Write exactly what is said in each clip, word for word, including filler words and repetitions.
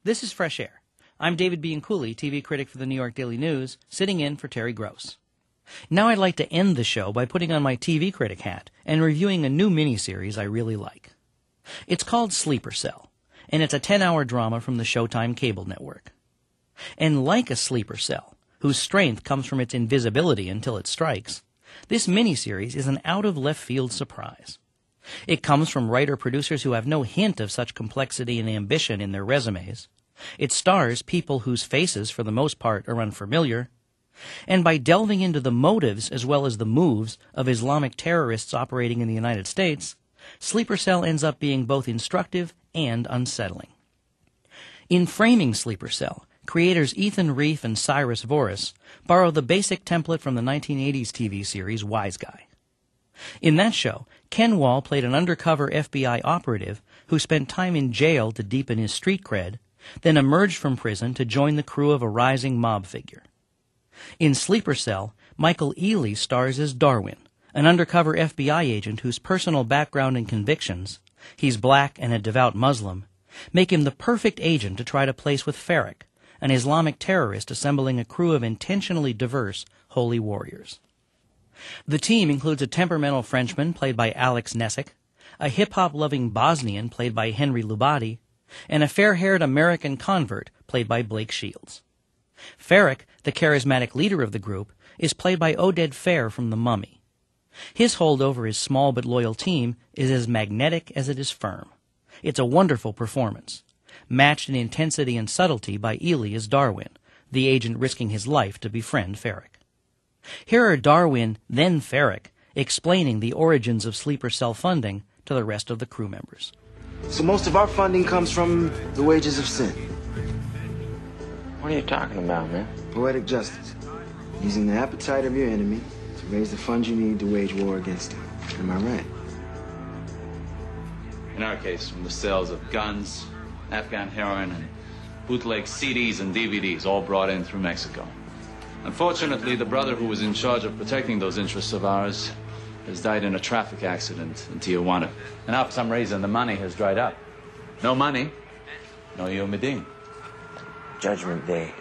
This is Fresh Air. I'm David Bianculli, T V critic for the New York Daily News, sitting in for Terry Gross. Now I'd like to end the show by putting on my T V critic hat and reviewing a new miniseries I really like. It's called Sleeper Cell, and it's a ten-hour drama from the Showtime cable network. And like a sleeper cell, whose strength comes from its invisibility until it strikes, this miniseries is an out-of-left-field surprise. It comes from writer-producers who have no hint of such complexity and ambition in their resumes. It stars people whose faces, for the most part, are unfamiliar. And by delving into the motives as well as the moves of Islamic terrorists operating in the United States, Sleeper Cell ends up being both instructive and unsettling. In framing Sleeper Cell, creators Ethan Reif and Cyrus Voris borrow the basic template from the nineteen eighties T V series Wise Guy. In that show, Ken Wall played an undercover F B I operative who spent time in jail to deepen his street cred, then emerged from prison to join the crew of a rising mob figure. In Sleeper Cell, Michael Ealy stars as Darwin, an undercover F B I agent whose personal background and convictions, he's black and a devout Muslim, make him the perfect agent to try to place with Farrak, an Islamic terrorist assembling a crew of intentionally diverse holy warriors. The team includes a temperamental Frenchman played by Alex Nessick, a hip-hop-loving Bosnian played by Henry Lubadi, and a fair-haired American convert played by Blake Shields. Farrak, the charismatic leader of the group, is played by Oded Fehr from The Mummy. His hold over his small but loyal team is as magnetic as it is firm. It's a wonderful performance, matched in intensity and subtlety by Ealy as Darwin, the agent risking his life to befriend Farrak. Here are Darwin, then Farrak, explaining the origins of Sleeper Cell funding to the rest of the crew members. So most of our funding comes from the wages of sin. What are you talking about, man? Poetic justice. Using the appetite of your enemy to raise the funds you need to wage war against him. Am I right? In our case, from the sales of guns, Afghan heroin, and bootleg C Ds and D V Ds, all brought in through Mexico. Unfortunately, the brother who was in charge of protecting those interests of ours has died in a traffic accident in Tijuana. And now, for some reason, the money has dried up. No money, no Yom Medin. Judgment Day.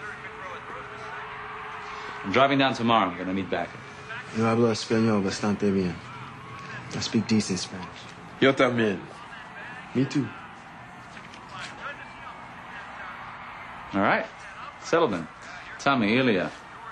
I'm driving down tomorrow. I'm going to meet Backer. Yo hablo español bastante bien. I speak decent Spanish. Yo también. Me too. All right. Settle then. Tell me, Ilya,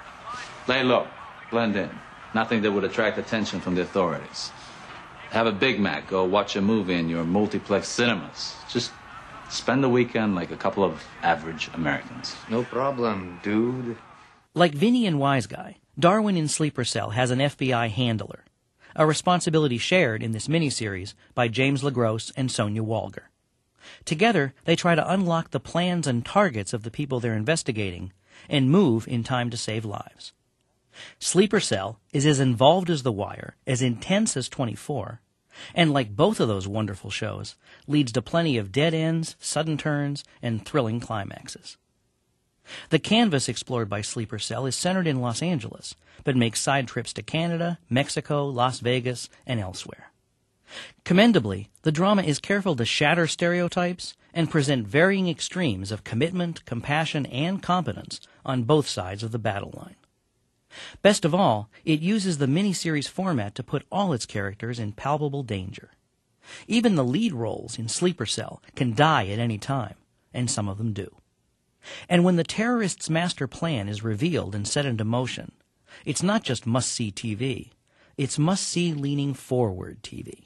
lay low, blend in. Nothing that would attract attention from the authorities. Have a Big Mac, go watch a movie in your multiplex cinemas. Just spend the weekend like a couple of average Americans. No problem, dude. Like Vinny and Wise Guy, Darwin in Sleeper Cell has an F B I handler, a responsibility shared in this miniseries by James LaGrosse and Sonia Walger. Together, they try to unlock the plans and targets of the people they're investigating and move in time to save lives. Sleeper Cell is as involved as The Wire, as intense as twenty-four, and like both of those wonderful shows, leads to plenty of dead ends, sudden turns, and thrilling climaxes. The canvas explored by Sleeper Cell is centered in Los Angeles, but makes side trips to Canada, Mexico, Las Vegas, and elsewhere. Commendably, the drama is careful to shatter stereotypes and present varying extremes of commitment, compassion, and competence on both sides of the battle line. Best of all, it uses the miniseries format to put all its characters in palpable danger. Even the lead roles in Sleeper Cell can die at any time, and some of them do. And when the terrorists' master plan is revealed and set into motion, it's not just must-see T V, it's must-see leaning forward T V.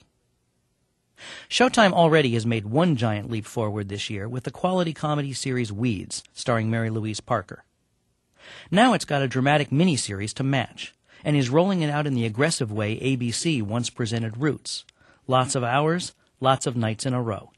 Showtime already has made one giant leap forward this year with the quality comedy series Weeds, starring Mary Louise Parker. Now it's got a dramatic miniseries to match, and is rolling it out in the aggressive way A B C once presented Roots. Lots of hours, lots of nights in a row.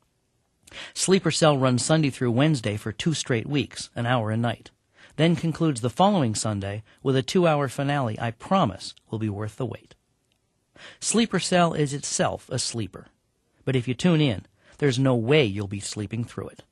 Sleeper Cell runs Sunday through Wednesday for two straight weeks, an hour a night, then concludes the following Sunday with a two-hour finale I promise will be worth the wait. Sleeper Cell is itself a sleeper, but if you tune in, there's no way you'll be sleeping through it.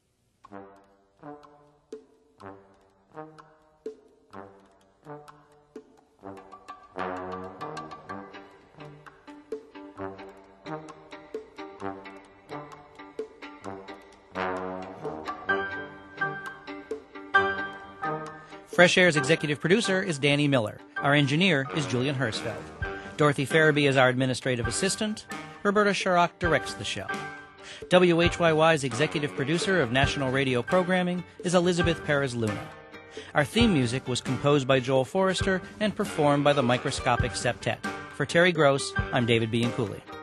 Fresh Air's executive producer is Danny Miller. Our engineer is Julian Hersfeld. Dorothy Farabee is our administrative assistant. Roberta Sharrock directs the show. W H Y Y's executive producer of national radio programming is Elizabeth Perez Luna. Our theme music was composed by Joel Forrester and performed by the Microscopic Septet. For Terry Gross, I'm David Bianculli.